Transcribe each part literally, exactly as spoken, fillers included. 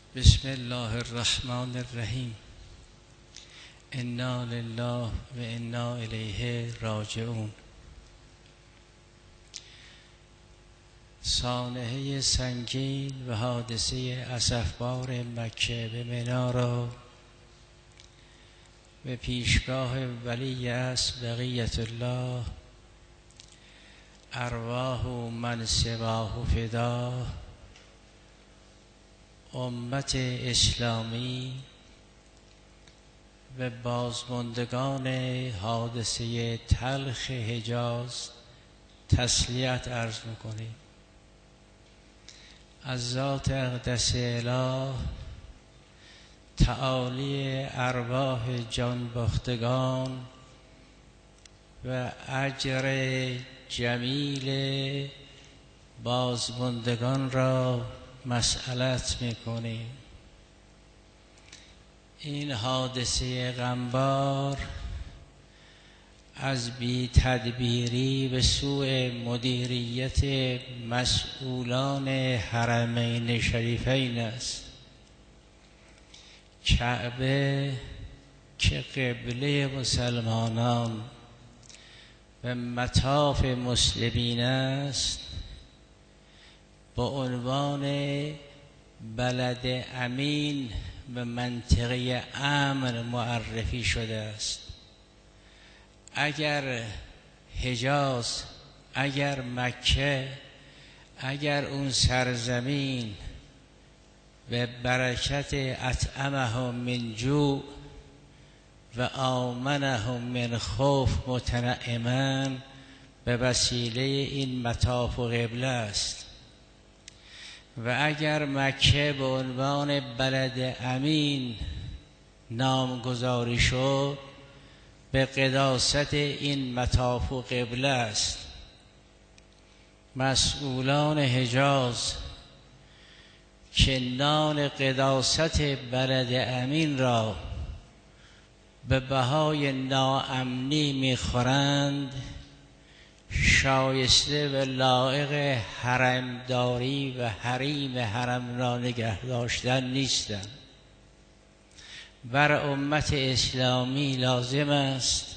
بسم الله الرحمن الرحیم. انا لله و انا الیه راجعون. سانحه سنگین و حادثه اسفبار مکه به منی را به پیشگاه ولی اصل بقیت الله ارواح من سواه فدا امت اسلامی و بازماندگان حادثه تلخ حجاز تسلیت عرض میکنیم. از ذات اقدس اله تعالی ارواح جانباختگان و اجر جمیل بازماندگان را مسئلت میکنیم. این حادثه غمبار از بی تدبیری به سوء مدیریت مسئولان حرمین شریفین است. کعبه که قبله مسلمانان و مطاف مسلمین است با عنوان بلد امین و منطقه امن معرفی شده است. اگر حجاز، اگر مکه، اگر اون سرزمین به برکت اطعمهم من جوع و آمنهم من خوف متنعما به وسیله این مطاف و قبله است، و اگر مکه به عنوان بلد امین نامگذاری شد به قداست این مطاف و قبله است. مسئولان حجاز که نان قداست بلد امین را به بهای ناامنی میخورند، شایسته و لایق حرمداری و حریم حرم را نگه داشتن نیستند. بر امت اسلامی لازم است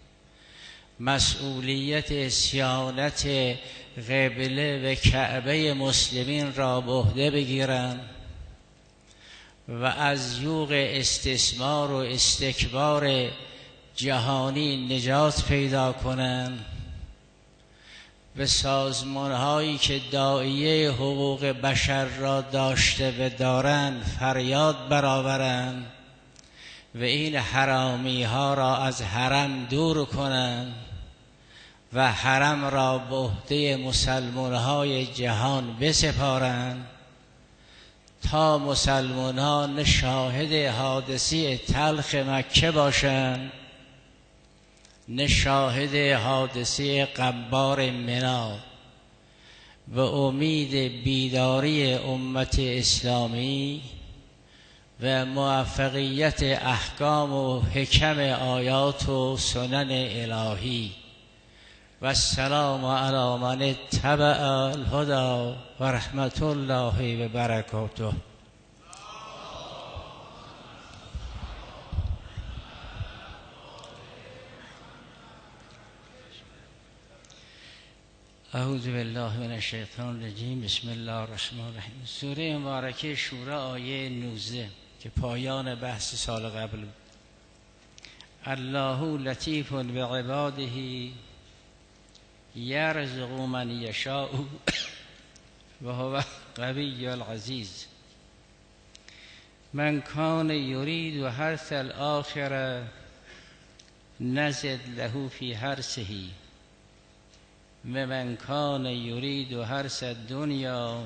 مسئولیت صیانت قبله و کعبه مسلمین را به عهده بگیرند و از یوغ استثمار و استکبار جهانی نجات پیدا کنند. به سازمان هایی که داعیه حقوق بشر را داشته و دارند فریاد برآورند و این حرامی ها را از حرم دور کنند و حرم را به عهده مسلمان های جهان بسپارند تا مسلمان ها نه شاهد حادثه تلخ مکه باشند نه شاهد حادثه غمبار منی. و امید بیداری امت اسلامی و موفقیت احکام و حکم آیات و سنن الهی. و السلام علی من اتبع الهدی و رحمت الله و برکاته. اعوذ بالله من الشیطان الرجیم. بسم الله الرحمن الرحیم. سوره مبارکه شورى آیه نوزده که پایان بحث سال قبل. الله لطیف بعباده یرزق من یشاء و هو قوی العزیز. من کان یرید حرث الاخره نزد له فی حرثه و من کان یرید حرث الدنیا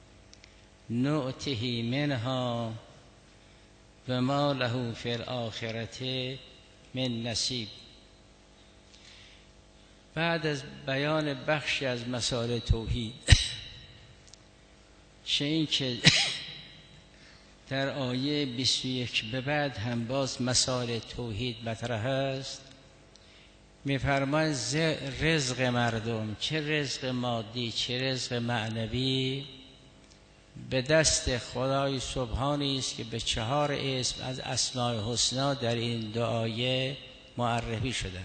نؤته منها و ما له فی الاخرة من نصیب. بعد از بیان بخشی از مسائل توحید، چه این که در آیه بیست و یک به بعد هم باز مسائل توحید مطرح است، می‌فرماید رزق مردم، چه رزق مادی چه رزق معنوی، به دست خدای سبحانی است که به چهار اسم از اسماء الحسنا در این دو آیه معرفی شدن.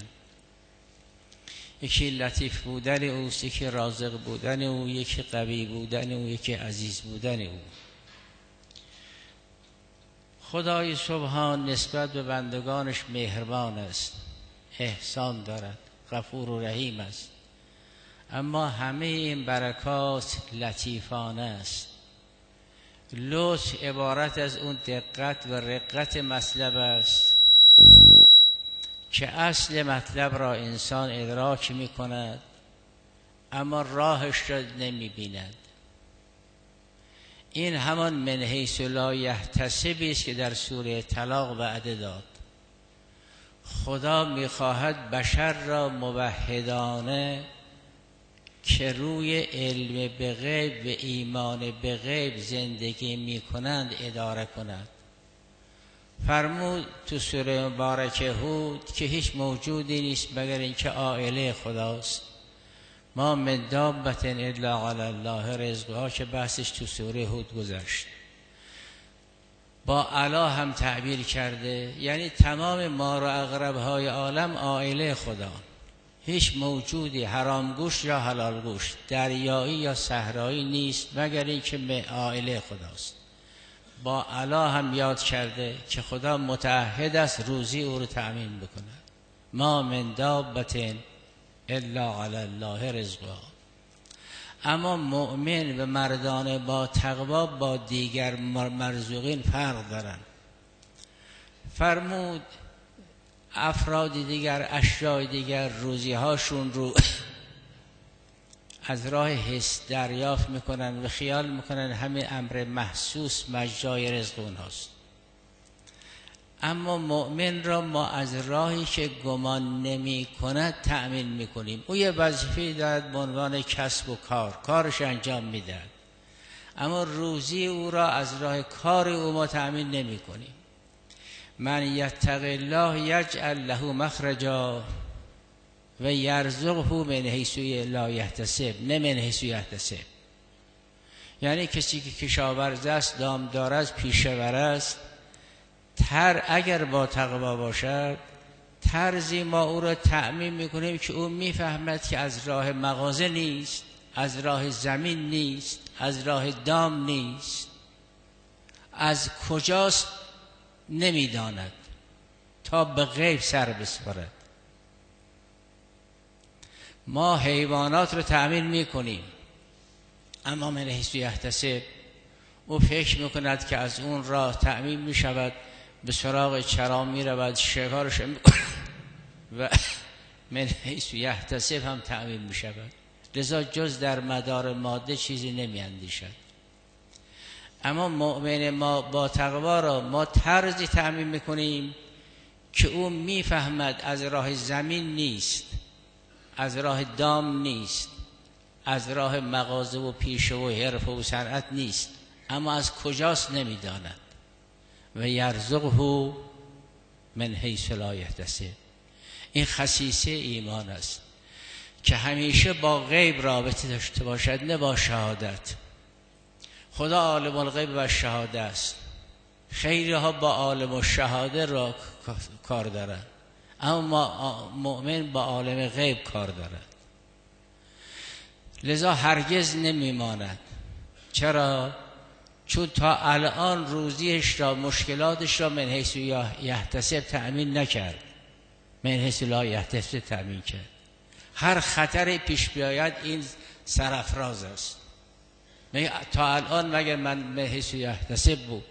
یکی لطیف بودن اوست، یکی رازق بودن او، یکی قوی بودن او، یکی عزیز بودن او. خدای سبحان نسبت به بندگانش مهربان است، احسان دارد، غفور و رحیم است، اما همه این برکات لطیفانه است. لطف عبارت از اون دقت و رقت مطلب است که اصل مطلب را انسان ادراک می کند اما راهش را نمی بیند. این همان من حیث لا یحتسب است که در سوره طلاق وعده داد. خدا می خواهد بشر را موحدانه که روی علم به غیب و ایمان به غیب زندگی می کنند اداره کند. فرمود تو سوره مبارکه هود که هیچ موجودی نیست مگر اینکه عائله خداست. ما من دابة الا علی الله رزقها که بحثش تو سوره هود گذشت. با علا هم تعبیر کرده، یعنی تمام مار و عقرب های عالم عائله خدا. هیچ موجودی حرامگوش یا حلالگوش، دریایی یا صحرایی نیست مگر اینکه عائله خداست. با علا هم یاد کرده که خدا متعهد است روزی او رو تأمین بکند. ما من دابة الا علی الله رزقها. اما مؤمن و مردان با تقوا با دیگر مرزوقین فرق دارن. فرمود افراد دیگر، اشیاء دیگر روزی هاشون رو از راه حس دریافت میکنن و خیال میکنن همه امر محسوس مجرای رزق اونهاست. اما مؤمن را ما از راهی که گمان نمی کند تأمین میکنیم. او یه وظیفه دارد به عنوان کسب و کار، کارش انجام میدهد، اما روزی او را از راه کار او ما تأمین نمی کنیم. من یتق الله یجعل له مخرجا و یرزقه من حیث لا یحتسب، نه من حیث یحتسب. یعنی کسی که کشاورز است، دامدار است، پیشه‌ور است، تر اگر با تقوا باشد ترزی ما او را تأمین میکنیم که او میفهمد که از راه مغازه نیست، از راه زمین نیست، از راه دام نیست، از کجاست نمیداند تا به غیب سر بسپارد. ما حیوانات رو تأمین میکنیم اما من حیث یحتسب، او فکر میکند که از اون راه تأمین میشود، به سراغ چرا میرود، شکارش و من حیث یحتسب هم تأمین میشود. لذا جز در مدار ماده چیزی نمیاندیشد. اما مؤمن ما با تقوا را ما طرزی تأمین میکنیم که او میفهمد از راه زمین نیست، از راه دام نیست، از راه مغازه و پیشه و حرفه و صنعت نیست، اما از کجاست نمیداند. و یرزقه من حیث لا یحتسب. این خصیصه ایمان است که همیشه با غیب رابطه داشته باشد، نه با شهادت. خدا عالم الغیب و شهاده است. خیلی ها با عالم و شهاده را کار دارند، اما مؤمن با عالم غیب کار دارد. لذا هرگز نمیماند. چرا؟ چون تا الان روزیش را، مشکلاتش را من حیث یحتسب تأمین نکرد، من حیث لا یحتسب تأمین کرد. هر خطر پیش بیاید این سرافراز است. تا الان مگر من من حیث یحتسب بود.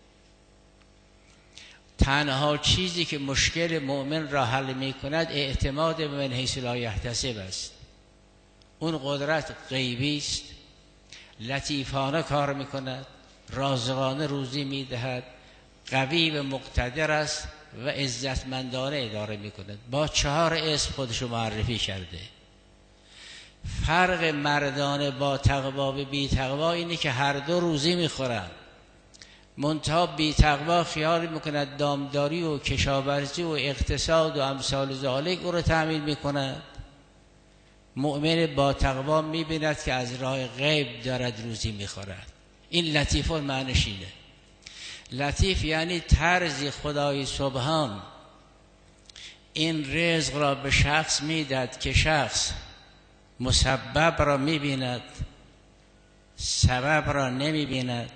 تنها چیزی که مشکل مؤمن را حل می کند اعتماد به من حیث لا یحتسب است. اون قدرت غیبی است، لطیفانه کار می کند، رازقانه روزی می دهد، قوی و مقتدر است و عزتمندانه اداره می کند. با چهار اسم خودشو معرفی کرده. فرق مردان با تقوا و بی تقوا اینه که هر دو روزی می خورند. منتها بی تقوا خیال می کند دامداری و کشاورزی و اقتصاد و امثال ذالک او را تأمین می کند. مؤمن با تقوا می بیند که از راه غیب دارد روزی می خورد. این لطیفون معنیش اینه. لطیف یعنی طرزی خدای سبحان این رزق را به شخص میداد که شخص مسبب را میبیند، سبب را نمیبیند.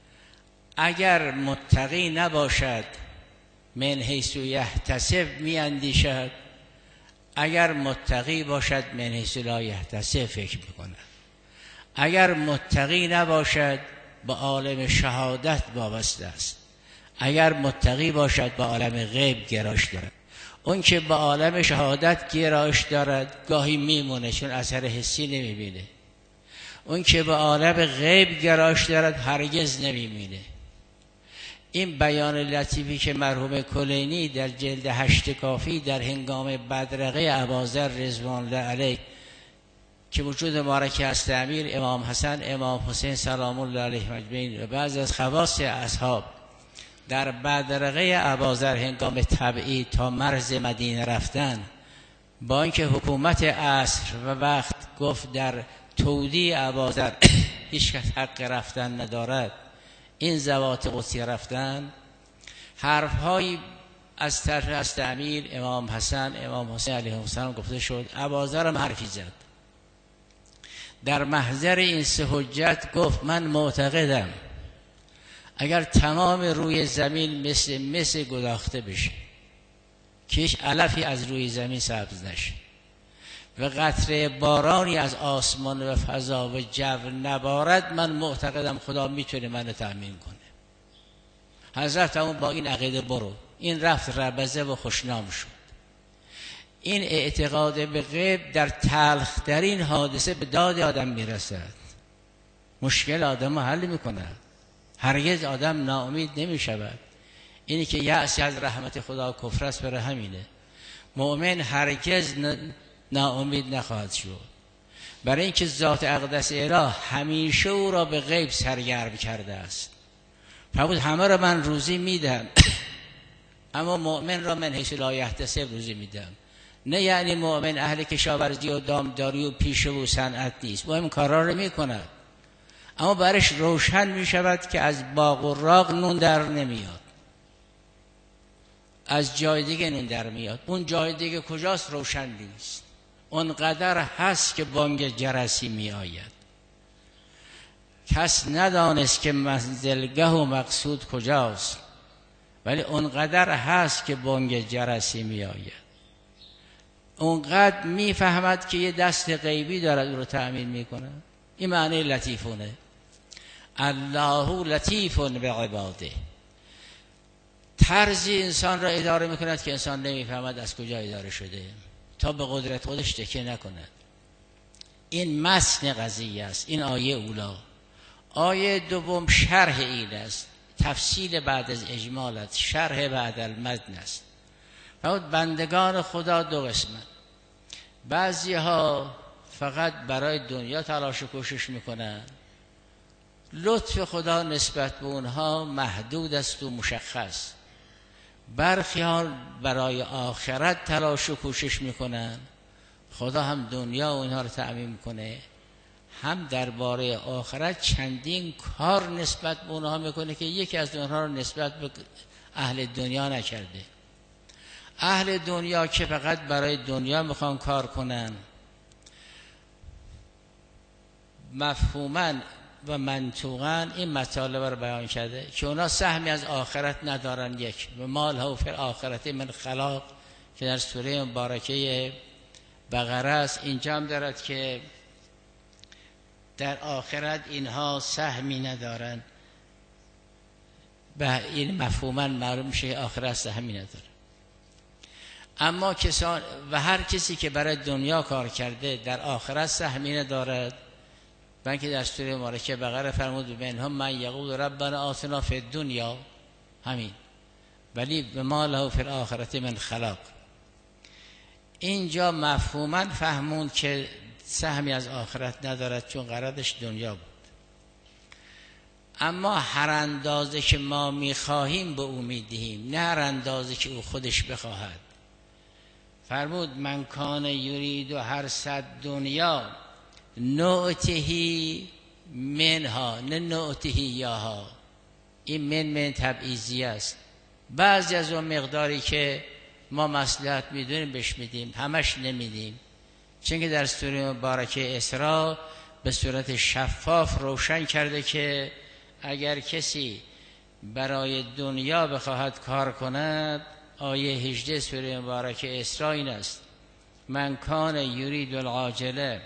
اگر متقی نباشد من حیث یحتسب میاندیشد، اگر متقی باشد من حیث لا یحتسب فکر میکند. اگر متقی نباشد به عالم شهادت وابسته است، اگر متقی باشد به عالم غیب گرایش دارد. اون که به عالم شهادت گرایش دارد گاهی میمونه چون اثر حسی نمیبینه. اون که به عالم غیب گرایش دارد هرگز نمیبینه. این بیان لطیفی که مرحوم کلینی در جلد هشت کافی در هنگام بدرقه اباذر رضوان الله علیه که وجود مبارک است امیر امام حسن امام حسین سلام الله علیه مجمعین و بعض از خواص اصحاب در بدرقه اباذر هنگام تبعید تا مرز مدینه رفتن، با اینکه حکومت عصر و وقت گفت در تودیع اباذر هیچ کس حق رفتن ندارد، این زوات قدسی رفتن، حرفهایی از طرف است امیر امام حسن امام حسین علیه السلام گفته شد. اباذر هم حرفی زد در محضر این سه حجت، گفت من معتقدم اگر تمام روی زمین مثل مثل گداخته بشه که هیچ علفی از روی زمین سبز نشه و قطره بارانی از آسمان و فضا و جو نبارد، من معتقدم خدا میتونه منو تأمین کنه. حضرت همون با این عقیده برو. این رفت ربزه و خوشنام شد. این اعتقاد به غیب در تلخترین حادثه به داد آدم میرسد، مشکل آدم رو حل میکنه. هرگز آدم ناامید نمیشود. اینی که یأس از رحمت خدا کفر است، برای همینه مؤمن هرگز ناامید نخواهد شد، برای اینکه ذات اقدس اله همیشه او را به غیب سرگرم کرده است. فرمود همه را من روزی میدم اما مؤمن را من حیث لا یحتسب روزی میدم. نه یعنی مؤمن اهل کشاورزی و دامداری و پیشه و صنعت نیست، او این کارا رو میکند اما برش روشن میشود که از باغ و راغ نون در نمیاد، از جای دیگه نون در میاد. اون جای دیگه کجاست روشن نیست. اونقدر هست که بانگ جرسی می آید. کس ندانست که منزلگه و مقصود کجاست، ولی اونقدر هست که بانگ جرسی می آید. اونقدر می فهمد که یه دست غیبی دارد او رو تأمین می کنه. این معنی لطیفونه. الله لطیف بعباده. طرزی انسان را اداره می کند که انسان نمی فهمد از کجا اداره شده تا به قدرت خودش تکیه نکند. این متن قضیه است. این آیه اولا. آیه دوم شرح این است، تفصیل بعد از اجمالت، شرح بعد المتن است. فرمود بندگان خدا دو قسمت. بعضی ها فقط برای دنیا تلاش و کوشش میکنن، لطف خدا نسبت به اونها محدود است و مشخص. برخی ها برای آخرت تلاش و کوشش میکنن، خدا هم دنیا و اینها رو تأمین میکنه، هم درباره آخرت چندین کار نسبت به اونها میکنه که یکی از اونها رو نسبت به اهل دنیا نکرده. اهل دنیا که فقط برای دنیا میخوان کار کنن، مفهوماً و منطوقاً این مطالب رو بیان کرده که اونا سهمی از آخرت ندارن. یک و مال ها فی آخرت من خلاق که در سوره مبارکه بقره است، اینجا هم دارد که در آخرت اینها سهمی ندارن. به این مفهوماً معلوم میشه آخرت سهمی نداره. اما کسان و هر کسی که برای دنیا کار کرده در آخرت سهمی ندارد. بلکه در سوره مبارکه بقره فرمود منهم من یقول ربنا آتنا فی الدنیا، همین، ولی به ما له فی الاخرة من خلاق. اینجا مفهوما فهمون که سهمی از آخرت ندارد چون قرارش دنیا بود. اما هر اندازه که ما میخواهیم به او میدهیم، نه هر اندازه که او خودش بخواهد. فرمود من کان یرید و هر صد دنیا نوتهی منها نه نعطیه یاها، این من من تبعیضی است. بعضی از اون مقداری که ما مصلحت میدونیم بهش میدیم، همش نمیدیم. چون که در سوره مبارکه اسراء به صورت شفاف روشن کرده که اگر کسی برای دنیا بخواهد کار کند، آیه هجده سوره مبارکه اسراء این است: من کان یرید العاجله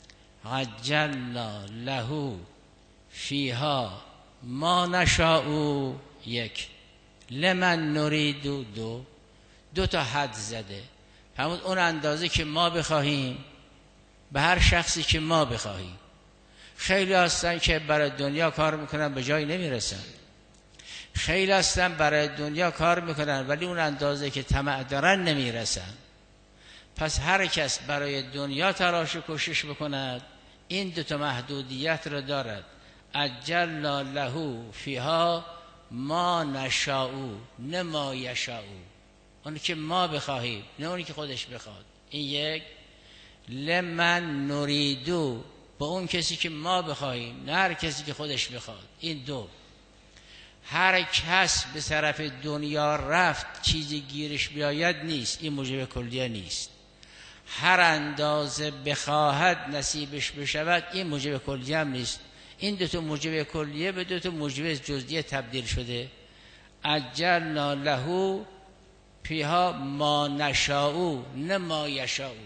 عجلنا له فیها ما نشاء، یک لمن نرید دو دو تا حد زده، همون اون اندازه که ما بخواهیم به هر شخصی که ما بخواهیم. خیلی هستن که برای دنیا کار میکنن به جای نمیرسن، خیلی هستن برای دنیا کار میکنن ولی اون اندازه که طمع دارن نمیرسن. پس هر کس برای دنیا تلاش و کوشش بکند این دو تا محدودیت را دارد: عجلنا له فیها ما نشاء، نه ما یشاء، اونی که ما بخواهیم نه اونی که خودش بخواد. این یک. لمن نریدو، با اون کسی که ما بخواهیم نه هر کسی که خودش بخواد. این دو. هر کس به طرف دنیا رفت چیزی گیرش بیاید نیست، این موجب کلیه نیست. هر اندازه بخواهد نصیبش بشود، این موجب کلیه هم نیست. این دو تا موجب کلیه به دو تا موجب جزئیه تبدیل شده. عجلنا له فیها ما نشاء نه ما یشاء،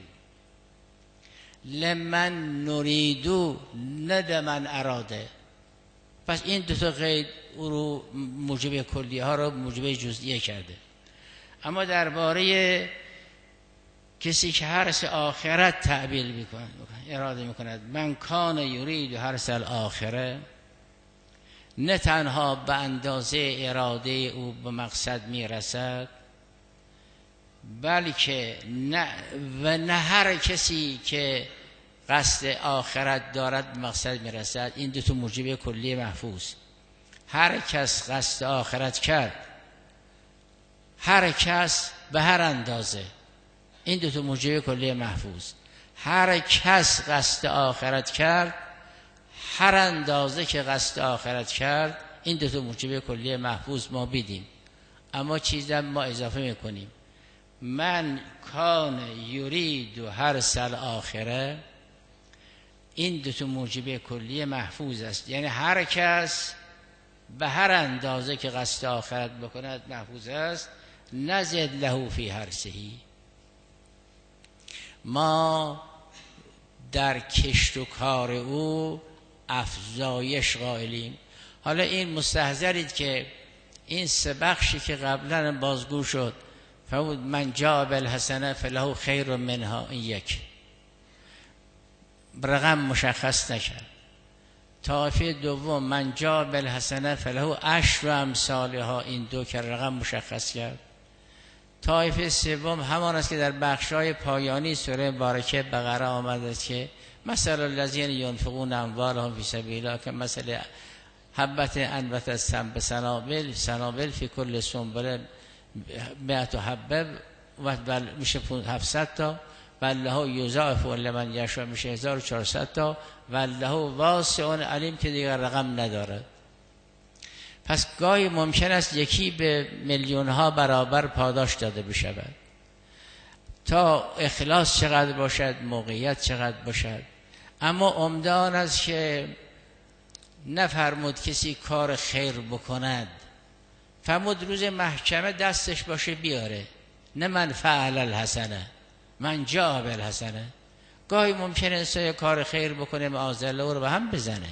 لمن نریدو نه لمن اراده. پس این دو تا قید او رو موجب کلیه ها رو موجب جزئیه کرده. اما درباره کسی که حرث آخرت تعبیر میکند اراده میکند، من کان یرید حرث الاخره، نه تنها به اندازه اراده او به مقصد میرسد بلکه نه و نه هر کسی که قصد آخرت دارد به مقصد میرسد. این دو تا موجب کلی محفوظ. هر کس قصد آخرت کرد، هر کس به هر اندازه، این دو تا موجب کلی محفوظ. هر کس قصد آخرت کرد، هر اندازه که قصد آخرت کرد، این دو تا موجب کلی محفوظ ما بیدیم. اما چیزی ما اضافه میکنیم: من کان یرید حرث الاخره، این دو تا موجب کلی محفوظ است. یعنی هر کس به هر اندازه که قصد آخرت بکند محفوظ است. نزد له فی حرثه، ما در کشت و کار او افزایش قائلیم. حالا این مستحضرید که این سه بخشی که قبلا بازگو شد، فرمود من جاء بالحسنه فله خیر منها، این یک رقم مشخص نکرد. طایفه دوم من جاء بالحسنه فله عشر امثالها، این دو که رقم مشخص کرد. طایفه سوم همان است که در بخش‌های پایانی سوره مبارکه بقره آمده است که مثل الذین ينفقون اموالهم فی سبیل الله که مثل حبة انبتت سنبل سنابل سنابل فی کل سنبله مئة حبه و میشه هفتصد تا، والله یضاعف لمن یشاء میشه هزار و چهارصد تا، والله واسع علیم که دیگر رقم ندارد. پس گاهی ممکن است یکی به میلیون ها برابر پاداش داده بشود. تا اخلاص چقدر باشد، موقعیت چقدر باشد. اما عمده آن است که نفرمود کسی کار خیر بکند، فرمود روز محکمه دستش باشه بیاره، نه من فعل الحسنه من جاء بالحسنه. گاهی ممکنه انسان کار خیر بکنه معاذالله او رو به هم بزنه.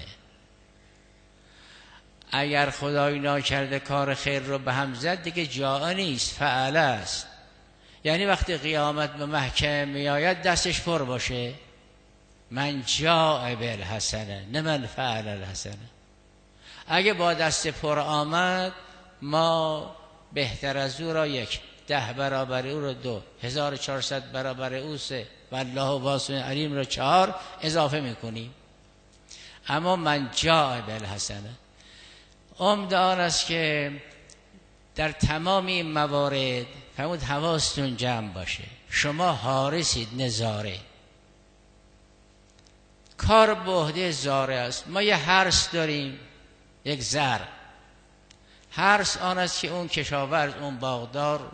اگر خدای ناکرده کار خیر رو به هم زد دیگه جاء نیست، فعل است. یعنی وقتی قیامت به محکمه میآید دستش پر باشه، من جاء بالحسنه نه من فعل الحسنه. اگه با دست پر آمد ما بهتر از او را یک، ده برابر او را دو، هزار و چهارصد برابر او سه، والله واسع علیم را چهار اضافه میکنیم. اما من جاء بالحسنه. عمده آن است که در تمام این موارد فرمود حواستون جمع باشه، شما حارسید نظاره. کار به عهده زاره است. ما یه حرث داریم، یک زر. حرث آن است که اون کشاورز، اون باغدار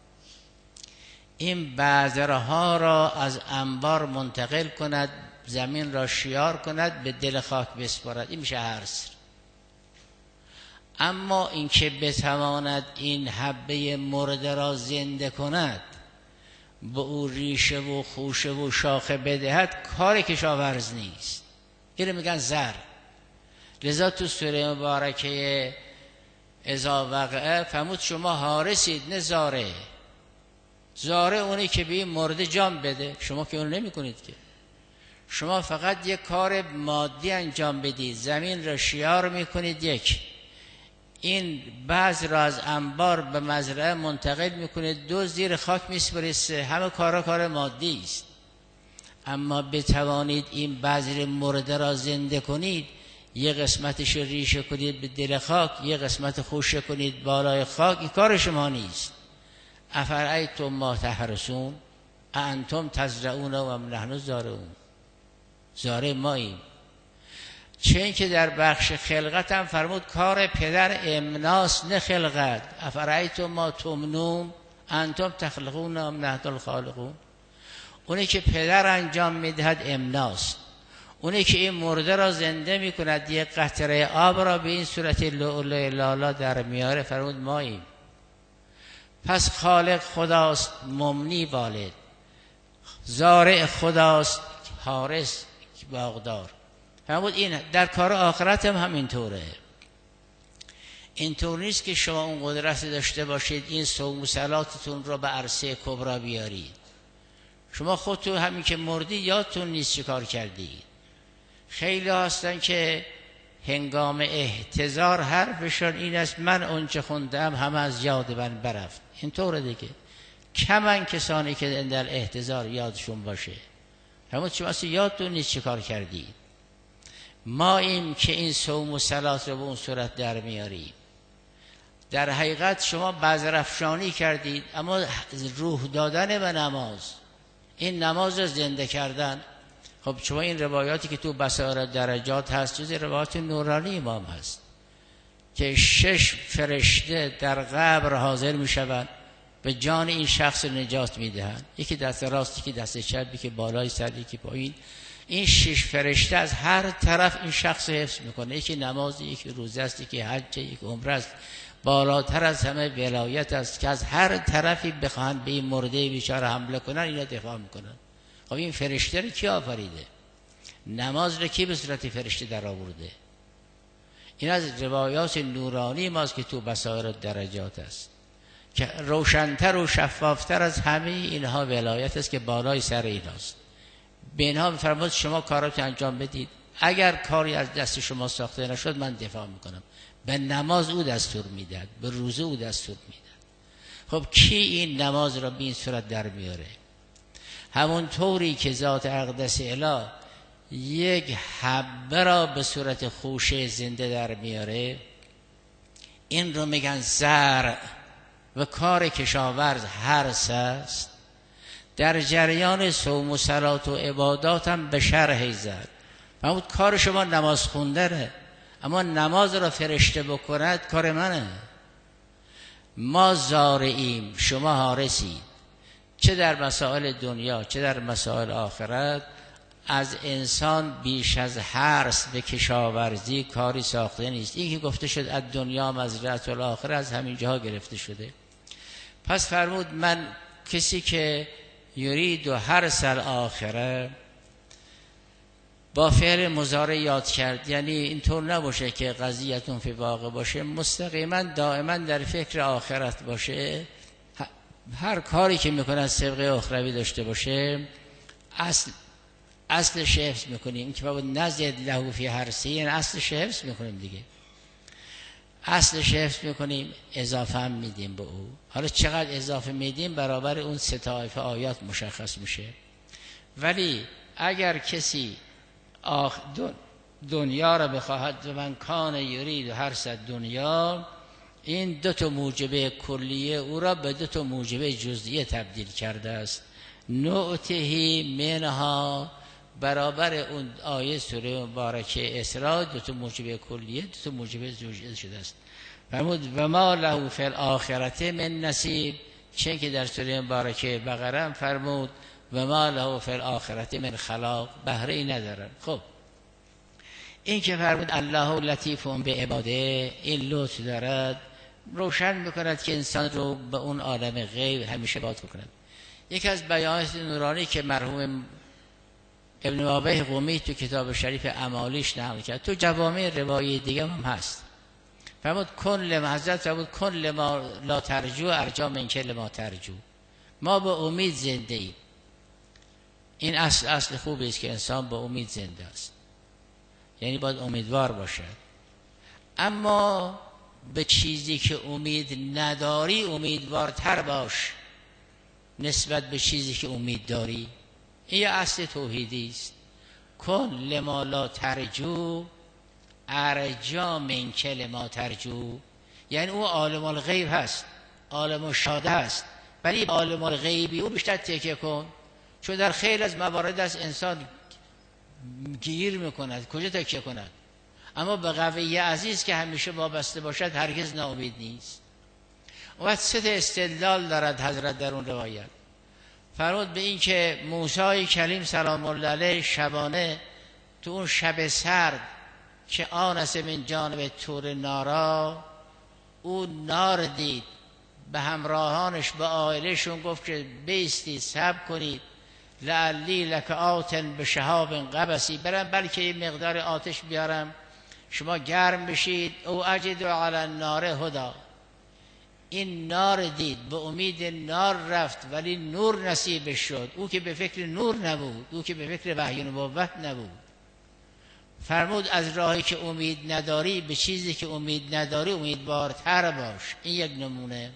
این بذرها را از انبار منتقل کند، زمین را شیار کند، به دل خاک بسپارد. این میشه حرث. اما این که بتواند این حبه مرده را زنده کند، به او ریشه و خوشه و شاخه بدهد، کار کشاورز نیست. اینو میگن زر. لذا تو سوره مبارکه اذا وقعه فرمود شما حارسید نه زاره. زاره اونی که به این مرده جان بده، شما که اونو نمی کنید که. شما فقط یک کار مادی انجام بدید، زمین را شیار میکنید، یک این بعض را از انبار به مزرعه منتقل میکنید، دو زیر خاک میسپرید، سه همه کارا کار مادی است. اما بتوانید این بذر مرده را زنده کنید، یه قسمتش رو ریشه کنید به دل خاک، یه قسمت خوشه کنید بالای خاک، این کار شما نیست. افرأیتم ما تحرثون انتم تزرعون و ام نحن زارعون. زاره ماییم. چه این که در بخش خلقت هم فرمود کار پدر امناس نه خلقت. افرأیتم ما تمنون انتم تخلقون و ام نحن الخالقون. اونی که پدر انجام میدهد امناس، اونی که این مرده را زنده میکند، یک قطره آب را به این صورت لؤلؤ لالا در میاره، فرمود ماییم. پس خالق خداست، ممنی والد، زارع خداست، حارس باغدار. فرمود این در کار آخرت هم همینطوره. اینطور نیست که شما اون قدرت داشته باشید این صوم و صلاتتون رو به عرصه کبرا بیارید. شما خودتون همین که مردی یادتون نیست چه کار کردید. خیلی هستن که هنگام احتضار حرفشان این است من اونچه خوندم همه از یاد من برفت. اینطوره دیگه. کمن کسانی که در احتضار یادشون باشه. همون شما اصلا یادتون نیست چه کار کردید. ما این که این صوم و صلات رو به اون صورت در میاریم. در حقیقت شما بذرافشانی کردید، اما روح دادن به نماز، این نماز رو زنده کردن. خب شما این روایاتی که تو بصائر درجات هست جز روایات نورانی امام هست که شش فرشته در قبر حاضر می شوند، به جان این شخص نجات می دهند. یکی دست راست، یکی دست چپ، یکی بالای سر، یکی پایین. این شش فرشته از هر طرف این شخص حفظ میکنه. یکی نماز، یکی روزه است، یکی حج، یکی عمره است. بالاتر از همه ولایت است که از هر طرفی بخواهند به این مرده بیچاره حمله کنن، اینا دفاع میکنن. خب این فرشته رو کی آفریده؟ نماز رو کی به صورت فرشته در آورده؟ این از روایات نورانی ماست که تو بصائر درجات است که روشنتر و شفافتر از همه اینها ولایت است که بالای سر ایناست. به اینها میفرماد شما کاراتو انجام بدید. اگر کاری از دست شما ساخته نشد من دفاع میکنم. به نماز او دستور میداد، به روزه او دستور میداد. خب کی این نماز را به این صورت در میاره؟ همون طوری که ذات اقدس اله یک حبه را به صورت خوشه زنده در میاره، این رو میگن زرع و کار کشاورز حرث است. در جریان صوم و صلات و عبادات هم به شرح زد. فرمود کار شما نماز خوندنه، اما نماز را فرشته بکند کار منه. ما زارعیم، شما حارسید. چه در مسائل دنیا چه در مسائل آخرت از انسان بیش از حرث به کشاورزی کاری ساخته نیست. این که گفته شد از دنیا مزرعه الاخره از همین جاها گرفته شده. پس فرمود من کسی که یرید و حرث الاخره با فعل مضارع یاد کرد، یعنی اینطور نباشه که قضیتون فی واقع باشه، مستقیما دائما در فکر آخرت باشه، هر کاری که میکنه از سبقه اخروی داشته باشه. اصل اصلش حفظ میکنیم. این که بابا نزد له فی حرثی، یعنی اصلش حفظ میکنیم دیگه. اصلش حفظ میکنیم، اضافه هم میدیم به او. حالا چقدر اضافه میدیم برابر اون سه طایفه آیات مشخص میشه. ولی اگر کسی آخ دنیا را بخواهد و من کان یرید و حرث دنیا، این دو تا موجبه کلیه او را به دو تا موجبه جزئیه تبدیل کرده است. نؤتهی منها برابر اون آیه سوره مبارکه اسراء دو تا موجب کلیه، دو تا موجب جزئی شده است. فرمود و ما له فی الاخرة من نصیب، چه که در سوره مبارکه بقره هم فرمود و ما له فی الاخرة من خلاق، بهره ای ندارن. خب این که فرمود الله لطیف به عباده، این لطف دارد، روشن میکند که انسان رو به اون عالم غیب همیشه باد کند. یکی از بیانات نورانی که مرحوم ابن واقع قمی تو کتاب شریف اعمالیش نقل کرد، تو جوامع روایی دیگه هم هست، فرمود کن لما حضرت فرمود کن لما لا ترجو ارجا من که لما ترجو، ما به امید زنده ایم. این اصل اصل خوبی است که انسان با امید زنده است، یعنی باید امیدوار باشد. اما به چیزی که امید نداری امیدوارتر باش نسبت به چیزی که امید داری. این یه اصل توحیدی است. کن لما لا ترجو ارجا من که لما ترجو، یعنی او عالم الغیب هست، عالم الشهاده هست، ولی عالم الغیبی او بیشتر تکیه کن، چون در خیلی از موارد از انسان گیر میکند، کجا تکیه کند؟ اما به قوی عزیز که همیشه وابسته باشد هرگز ناامید نیست. و سه تا استدلال دارد حضرت در اون روایت. فرمود به این که موسی کلیم سلام الله علیه شبانه تو اون شب سرد که آنس من جانب طور نارا، او نار دید، به همراهانش به عائلهشون گفت که بیستید صبر کنید، لعلی لک آتن به شهاب قبسی، برم بلکه یه مقدار آتش بیارم شما گرم بشید. او اجد علی النار هدا، این نار دید، به امید نار رفت ولی نور نصیبش شد. او که به فکر نور نبود، او که به فکر وحی نبوت نبود. فرمود از راهی که امید نداری به چیزی که امید نداری امیدوارتر باش. این یک نمونه.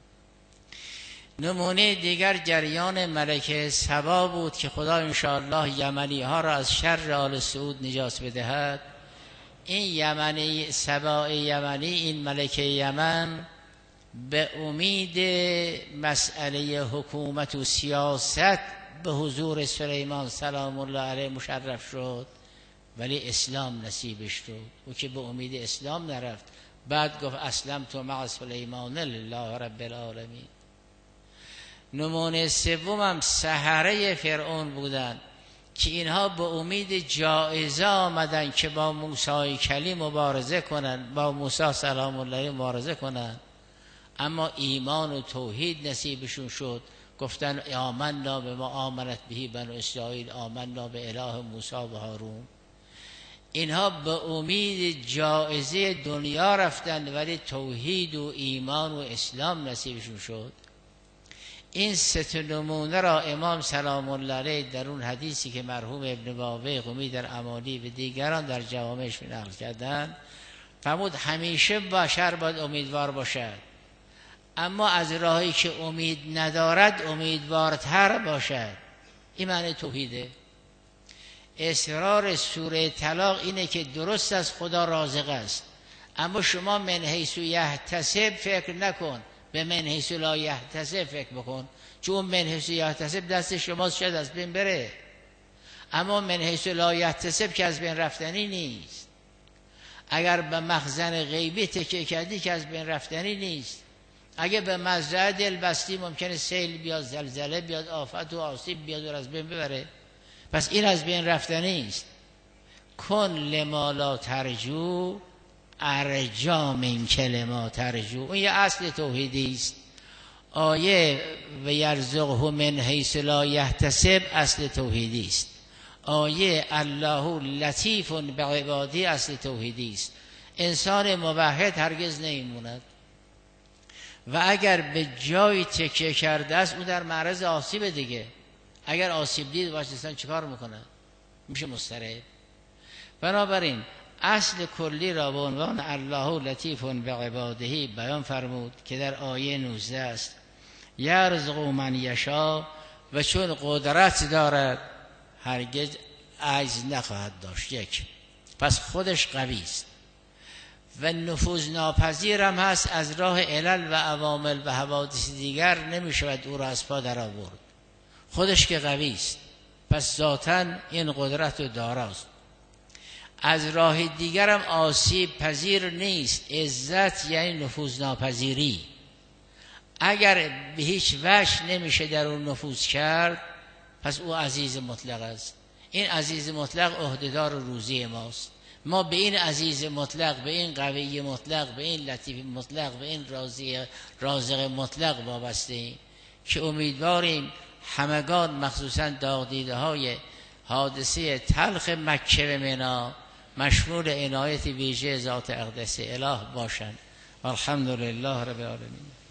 نمونه دیگر جریان ملکه سبا بود که خدا انشاءالله یمنی ها را از شر آل سعود نجات بدهد. این یمنی سبا یمنی، این ملکه یمن به امید مسئله حکومت و سیاست به حضور سلیمان سلام الله علیه مشرف شد، ولی اسلام نصیبش شد. او که به امید اسلام نرفت، بعد گفت اسلمت مع سلیمان لله رب العالمین. نمونه سومم سحره فرعون بودن که اینها به امید جایزه آمدن که با موسی کلیم مبارزه کنن، با موسی سلام الله علیه مبارزه کنن، اما ایمان و توحید نصیبشون شد. گفتن آمنا به ما آمنت بهی بنو اسرائیل، آمنا به اله موسی و هارون. اینها به امید جایزه دنیا رفتند ولی توحید و ایمان و اسلام نصیبشون شد. این سه نمونه را امام سلام الله علیه در اون حدیثی که مرحوم ابن واقع قمی در اعمالی و دیگران در جوامعش نقل کردن فرمود همیشه بشر باید امیدوار باشد، اما از راهی که امید ندارد امیدوارتر باشد. این معنی توحیده. اصرار سوره طلاق اینه که درست از خدا رازق است، اما شما من حیث یحتسب فکر نکن، به من حیث لا یحتسب فکر بکن، چون من حیث یحتسب دست شماست، شاید از بین بره، اما من حیث لا یحتسب که از بین رفتنی نیست. اگر به مخزن غیبی تکیه کردی که از بین رفتنی نیست. اگه به مزرعه دل بستی ممکنه سیل بیاد، زلزله بیاد، آفت و آسیب بیاد و از بین ببره. پس این از بین رفتنی است. کن لما لا ترجو ارجا من که لما ترجو. اون یه اصل توحیدی است. آیه و یرزقه من حیث لا یحتسب اصل توحیدی است. آیه الله لطیف بعباده اصل توحیدی است. انسان موحد هرگز نمیموند و اگر به جای تکیه کرده است اون در معرض آسیب دیگه. اگر آسیب دید واسه چیکار میکنه؟ میشه مضطرب. بنابراین اصل کلی را به عنوان الله لطیف بعباده بیان فرمود که در آیه نوزده است. یرزق من یشاء، و چون قدرت دارد هرگز عجز نخواهد داشت. یک، پس خودش قوی است و نفوذ ناپذیر هم هست. از راه علل و عوامل و حوادث دیگر نمیشود او را از پا در آورد. خودش که قوی است پس ذاتاً این قدرت و داراست. از راه دیگرم آسیب پذیر نیست. عزت یعنی نفوذناپذیری. اگر به هیچ وجه نمیشه در اون نفوذ کرد، پس او عزیز مطلق است. این عزیز مطلق عهدهدار روزی ماست. ما به این عزیز مطلق، به این قوی مطلق، به این لطیف مطلق، به این رازی رازق مطلق وابسته ایم که امیدواریم همگان، مخصوصا داغ‌دیده های حادثه تلخ مکه و منی، مشمول عنایت ویژه ذات اقدس اله باشند. الحمدلله رب العالمین.